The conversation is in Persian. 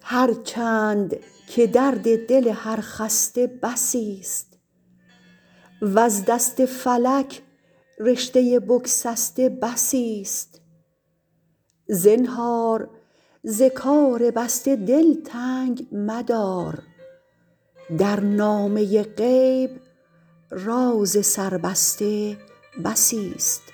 هر چند که درد دل هر خسته بسی است وز دست فلک رشته بگسسته بسی است. زنهار ز کار بسته دل تنگ مدار، در نامه غیب راز سربسته بسی است.